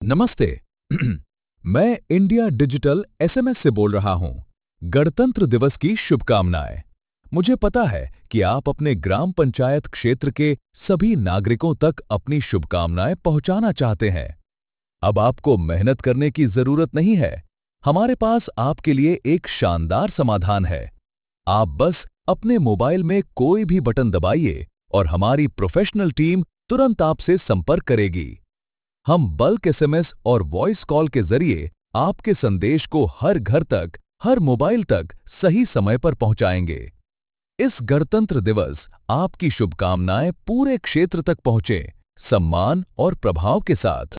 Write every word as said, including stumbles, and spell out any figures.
नमस्ते। मैं India digital SMS से बोल रहा हूं। गणतंत्र दिवस की शुभकामनाएं। मुझे पता है कि आप अपने ग्राम पंचायत क्षेत्र के सभी नागरिकों तक अपनी शुभकामनाएं पहुंचाना चाहते हैं। अब आपको मेहनत करने की जरूरत नहीं है। हमारे पास आपके लिए एक शानदार समाधान है। आप बस अपने मोबाइल में कोई भी बटन दबाइए और हमारी प्रोफेशनल टीम तुरंत आपसे संपर्क करेगी। हम बल्क एसएमएस और वॉइस कॉल के जरिए आपके संदेश को हर घर तक, हर मोबाइल तक सही समय पर पहुंचाएंगे। इस गणतंत्र दिवस आपकी शुभकामनाएं पूरे क्षेत्र तक पहुंचे, सम्मान और प्रभाव के साथ।